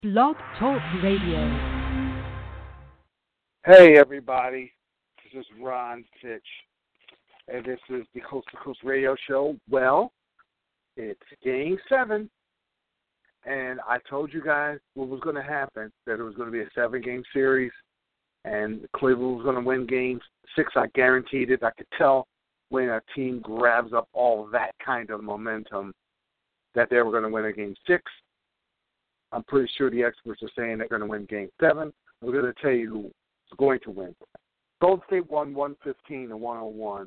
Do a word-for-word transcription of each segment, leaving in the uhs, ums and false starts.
Blog Talk Radio. Hey, everybody. This is Ron Fitch, and this is the Coast to Coast Radio Show. Well, it's Game seven, and I told you guys what was going to happen, that it was going to be a seven-game series, and Cleveland was going to win Game six. I guaranteed it. I could tell when a team grabs up all that kind of momentum that they were going to win a Game six. I'm pretty sure the experts are saying they're going to win Game seven. We're going to tell you who's going to win. Golden State won one fifteen to one oh one,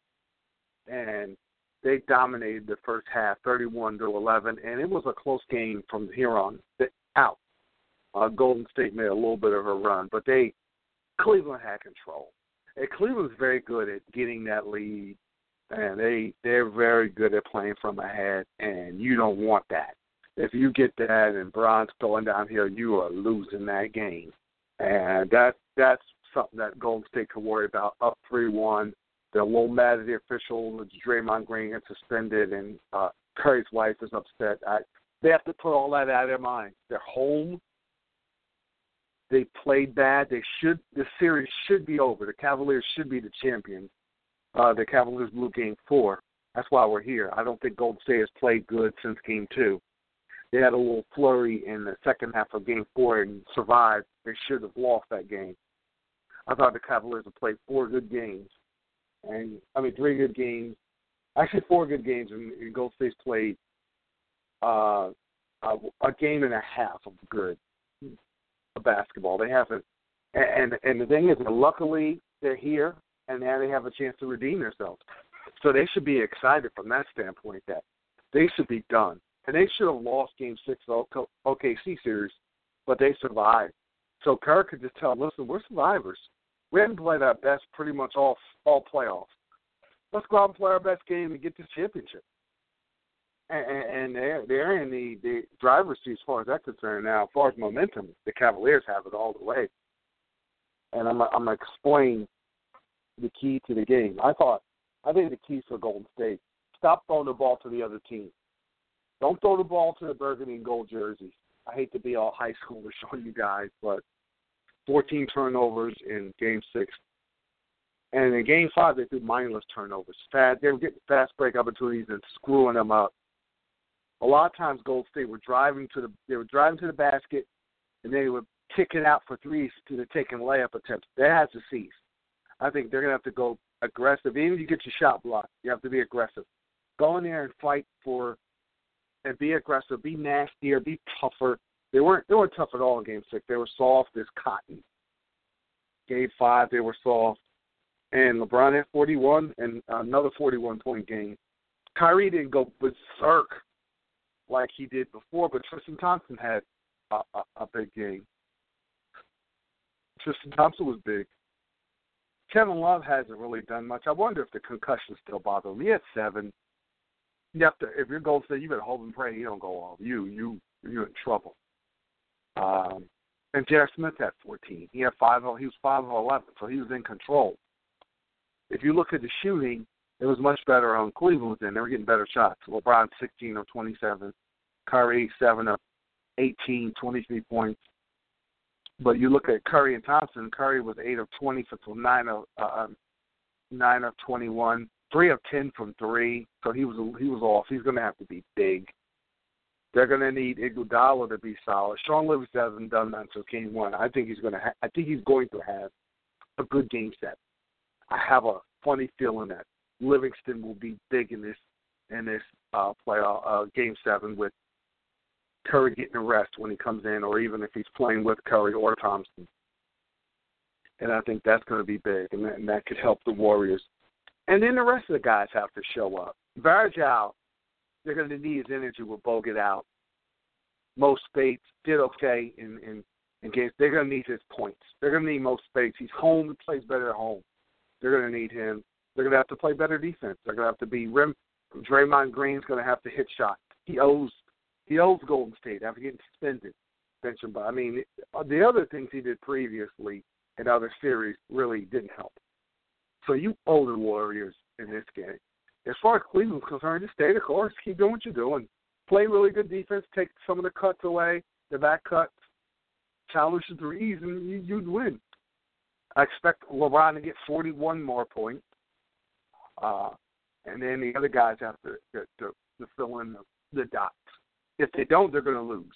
and they dominated the first half, thirty-one to eleven, and it was a close game from here on out. Uh, Golden State made a little bit of a run, but they Cleveland had control. And Cleveland's very good at getting that lead, and they they're very good at playing from ahead, and you don't want that. If you get that and Bron's going downhill, you are losing that game. And that that's something that Golden State could worry about. Up three one. They're a little mad at the official. Draymond Green gets suspended, and uh, Curry's wife is upset. I, they have to put all that out of their mind. They're home. They played bad. They should. The series should be over. The Cavaliers should be the champions. Uh, the Cavaliers blew Game four. That's why we're here. I don't think Golden State has played good since Game two. They had a little flurry in the second half of Game four and survived. They should have lost that game. I thought the Cavaliers have played four good games. And I mean, three good games. Actually, four good games, and, and Golden State's played uh, a, a game and a half of good basketball. They haven't. And, and, and the thing is, luckily, they're here, and now they have a chance to redeem themselves. So they should be excited from that standpoint that they should be done. And they should have lost Game six of the O K C series, but they survived. So Kerr could just tell them, listen, we're survivors. We haven't played our best pretty much all all playoffs. Let's go out and play our best game and get this championship. And, and they're, they're in the, the driver's seat as far as that's concerned now. As far as momentum, the Cavaliers have it all the way. And I'm, I'm going to explain the key to the game. I thought, I think the key for Golden State, stop throwing the ball to the other team. Don't throw the ball to the burgundy and gold jerseys. I hate to be all high schoolers showing you guys, but fourteen turnovers in Game six. And in Game five, they threw mindless turnovers. Fast, they were getting fast break opportunities and screwing them up. A lot of times, Golden State were driving to the they were driving to the basket, and they were kicking out for threes to the taking layup attempts. That has to cease. I think they're going to have to go aggressive. Even if you get your shot blocked, you have to be aggressive. Go in there and fight for. And be aggressive, be nastier, be tougher. They weren't they weren't tough at all in Game six. They were soft as cotton. Game five, they were soft. And LeBron had forty-one and another forty-one point game. Kyrie didn't go berserk like he did before, but Tristan Thompson had a, a, a big game. Tristan Thompson was big. Kevin Love hasn't really done much. I wonder if the concussion still bother him. He had seven. You have to, if you're Golden State, you better hope and pray he don't go off. You, you, you're in trouble. Um, and J R. Smith had fourteen. He had five. He was five of eleven, so he was in control. If you look at the shooting, it was much better on Cleveland than they were getting better shots. LeBron sixteen of twenty-seven, Curry seven of eighteen, twenty-three points. But you look at Curry and Thompson. Curry was eight of twenty for nine of uh, nine of twenty-one. Three of ten from three, so he was he was off. He's going to have to be big. They're going to need Iguodala to be solid. Sean Livingston hasn't done that since Game One. I think he's going to. Ha- I think he's going to have a good game set. I have a funny feeling that Livingston will be big in this in this uh, playoff uh, Game Seven with Curry getting a rest when he comes in, or even if he's playing with Curry or Thompson. And I think that's going to be big, and that, and that could help the Warriors. And then the rest of the guys have to show up. Varejao, they're going to need his energy with Bogut out. Mo Spates did okay in, in, in games. They're going to need his points. They're going to need Mo Spates. He's home. He plays better at home. They're going to need him. They're going to have to play better defense. They're going to have to be rim. Draymond Green's going to have to hit shots. He owes he owes Golden State after getting suspended. Mentioned by, I mean, the other things he did previously in other series really didn't help. So you owe the Warriors in this game. As far as Cleveland's concerned, just stay the course. Keep doing what you're doing. Play really good defense. Take some of the cuts away, the back cuts. challenge the threes, and you, you'd win. I expect LeBron to get forty-one more points, uh, and then the other guys have to, to, to, to fill in the, the dots. If they don't, they're going to lose.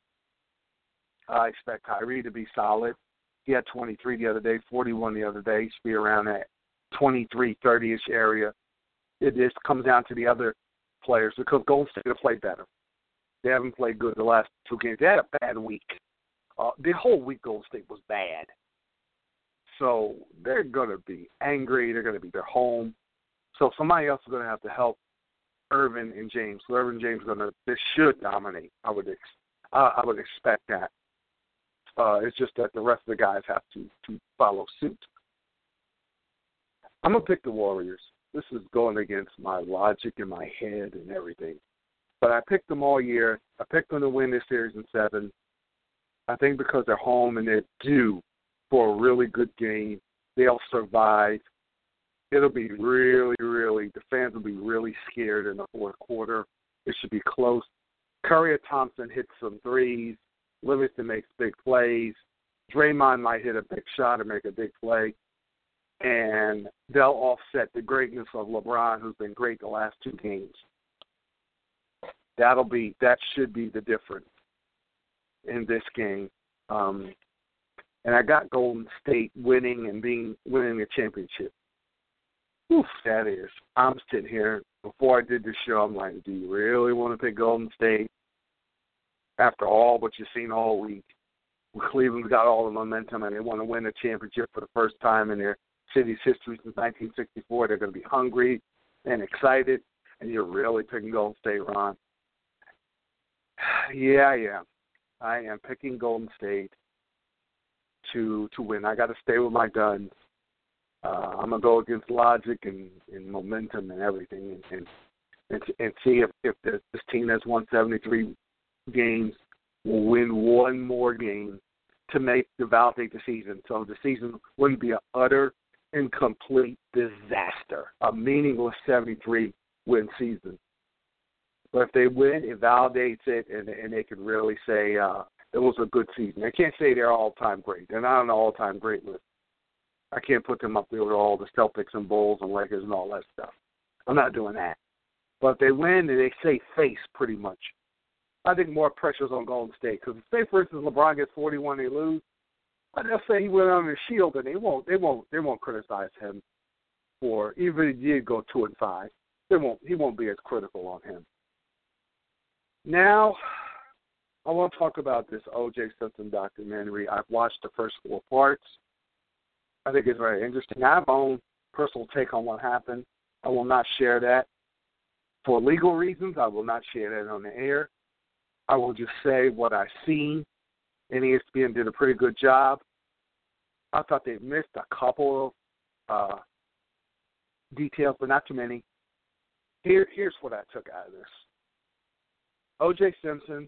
I expect Kyrie to be solid. He had twenty-three the other day, forty-one the other day. He should be around that twenty-three, thirty-ish area. It just comes down to the other players because Golden State have played better. They haven't played good the last two games. They had a bad week. Uh, the whole week Golden State was bad. So they're going to be angry. They're going to be their home. So somebody else is going to have to help Irvin and James. So Irvin and James are going to, they should dominate. I would, ex, uh, I would expect that. Uh, it's just that the rest of the guys have to, to follow suit. I'm going to pick the Warriors. This is going against my logic in my head and everything. But I picked them all year. I picked them to win this series in seven. I think because they're home and they're due for a really good game, they'll survive. It'll be really, really, the fans will be really scared in the fourth quarter. It should be close. Curry or Thompson hits some threes. Livingston makes big plays. Draymond might hit a big shot or make a big play. And they'll offset the greatness of LeBron, who's been great the last two games. That'll be, that should be the difference in this game. Um, and I got Golden State winning and being winning the championship. Oof, that is. I'm sitting here, before I did this show, I'm like, do you really want to pick Golden State? After all what you've seen all week, Cleveland's got all the momentum and they want to win a championship for the first time in their city's history since nineteen sixty-four. They're going to be hungry and excited, and you're really picking Golden State, Ron. Yeah, I am. I am picking Golden State to to win. I got to stay with my guns. Uh, I'm going to go against logic and, and momentum and everything and and, and, and see if, if this, this team has won seventy-three games will win one more game to make to validate the season. So the season wouldn't be an utter and complete disaster, a meaningless seventy-three win season. But if they win, it validates it, and, and they can really say uh, it was a good season. They can't say they're all-time great. They're not on the all-time great list. I can't put them up there with all the Celtics and Bulls and Lakers and all that stuff. I'm not doing that. But if they win, then they say face pretty much. I think more pressure's on Golden State because say, for instance, LeBron gets forty-one, they lose. They'll say he went under the shield, and they won't. They won't. They won't criticize him for even if he did go two and five. They won't. He won't be as critical on him. Now, I want to talk about this O J Simpson documentary. I've watched the first four parts. I think it's very interesting. I have my own personal take on what happened. I will not share that for legal reasons. I will not share that on the air. I will just say what I've seen, and E S P N did a pretty good job. I thought they missed a couple of uh, details, but not too many. Here, here's what I took out of this. O J Simpson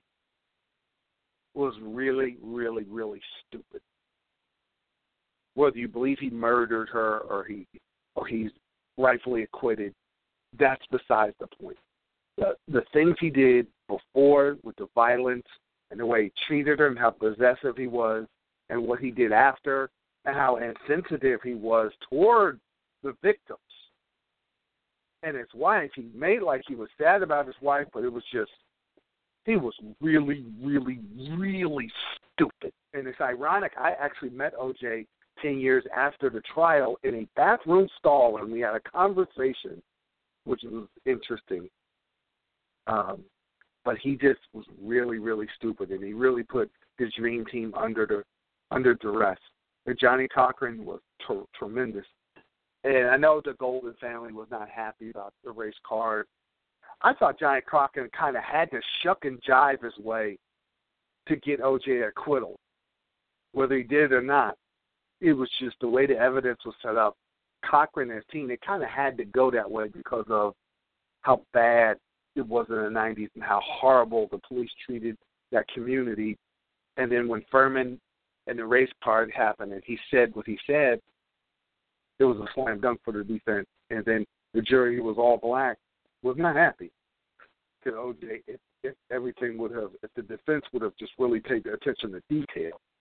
was really, really, really stupid. Whether you believe he murdered her or he or he's rightfully acquitted, that's besides the point. The, the things he did before with the violence and the way he treated her and how possessive he was and what he did after and how insensitive he was toward the victims and his wife. He made like he was sad about his wife, but it was just, he was really, really, really stupid. And it's ironic, I actually met O J ten years after the trial in a bathroom stall, and we had a conversation, which was interesting. Um, but he just was really, really stupid, and he really put his dream team under the under duress. And Johnny Cochran was t- tremendous. And I know the Golden family was not happy about the race card. I thought Johnny Cochran kind of had to shuck and jive his way to get O J acquittal, whether he did or not. It was just the way the evidence was set up. Cochran and his team, they kind of had to go that way because of how bad it was in the nineties and how horrible the police treated that community. And then when Furman and the race part happened and he said what he said, it was a slam dunk for the defense. And then the jury, who was all black, was not happy. Because O J, if, if everything would have, if the defense would have just really paid attention to detail,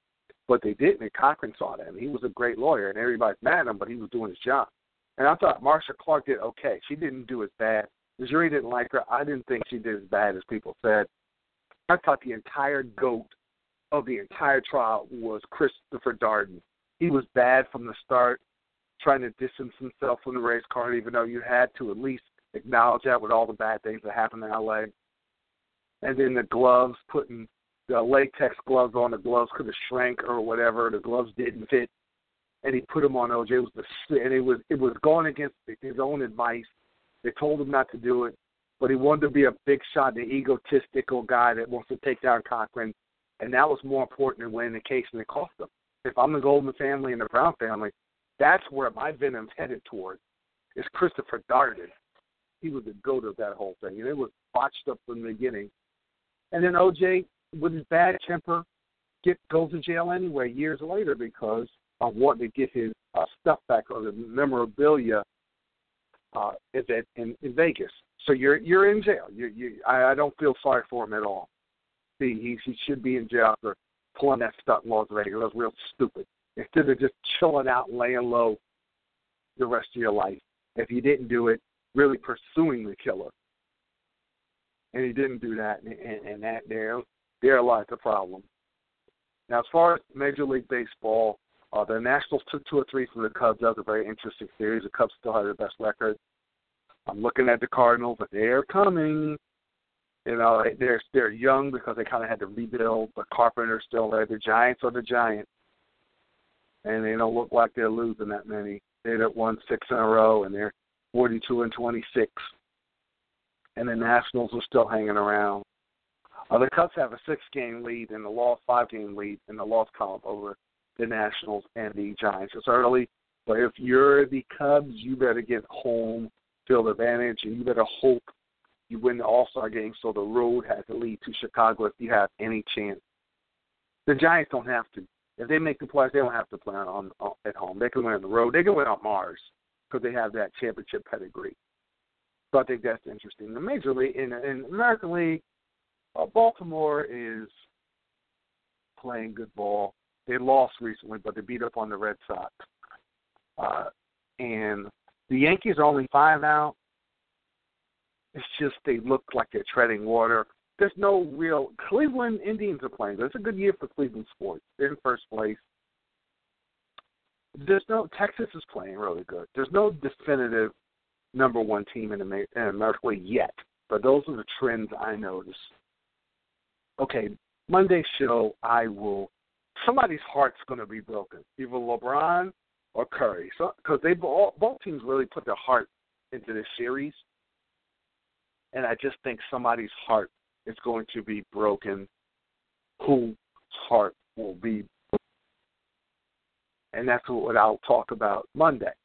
But they didn't, and Cochran saw that. And he was a great lawyer, and everybody's mad at him, but he was doing his job. And I thought Marcia Clark did okay. She didn't do as bad. The jury didn't like her. I didn't think she did as bad as people said. I thought the entire goat of the entire trial was Christopher Darden. He was bad from the start, trying to distance himself from the race car, even though you had to at least acknowledge that with all the bad things that happened in L A. And then the gloves, putting the latex gloves on, the gloves could have shrank or whatever. The gloves didn't fit, and he put them on O J. It was the, and it was it was going against his own advice. They told him not to do it, but he wanted to be a big shot, the egotistical guy that wants to take down Cochran, and that was more important than winning the case, and it cost him. If I'm the Goldman family and the Brown family, that's where my venom's headed toward, is Christopher Darden. He was the goat of that whole thing, and it was botched up from the beginning. And then O J, with his bad temper, get goes to jail anyway years later because of wanting to get his uh, stuff back, or the memorabilia uh, event in, in Vegas. So you're you're in jail. You, you, I, I don't feel sorry for him at all. See, he, he should be in jail for pulling that stuff in Las Vegas. It was real stupid. Instead of just chilling out and laying low the rest of your life, if you didn't do it, really pursuing the killer. And he didn't do that, and, and, and that there, there lies the problem. Now, as far as Major League Baseball, uh, the Nationals took two or three from the Cubs. That was a very interesting series. The Cubs still have the best record. I'm looking at the Cardinals, but they're coming. You know, they're they're young because they kind of had to rebuild, but Carpenter's still there. The Giants are the Giants, and they don't look like they're losing that many. They've won six in a row, and they're forty-two and twenty-six. And the Nationals are still hanging around. Uh, the Cubs have a six-game lead and the lost five-game lead in the loss column over the Nationals and the Giants. It's early, but if you're the Cubs, you better get home field advantage, and you better hope you win the All-Star game so the road has to lead to Chicago if you have any chance. The Giants don't have to. If they make the playoffs, they don't have to play on, on at home. They can win on the road. They can win on Mars because they have that championship pedigree. So I think that's interesting. The Major League, in, in American League, uh, Baltimore is playing good ball. They lost recently, but they beat up on the Red Sox. Uh, and the Yankees are only five out. It's just they look like they're treading water. There's no real – Cleveland Indians are playing. It's a good year for Cleveland sports. They're in first place. There's no – Texas is playing really good. There's no definitive number one team in America, in America yet, but those are the trends I notice. Okay, Monday's show, I will – somebody's heart's going to be broken, either LeBron or Curry, so because they both, both teams really put their heart into this series, and I just think somebody's heart is going to be broken. Whose heart will be broken? And that's what I'll talk about Monday.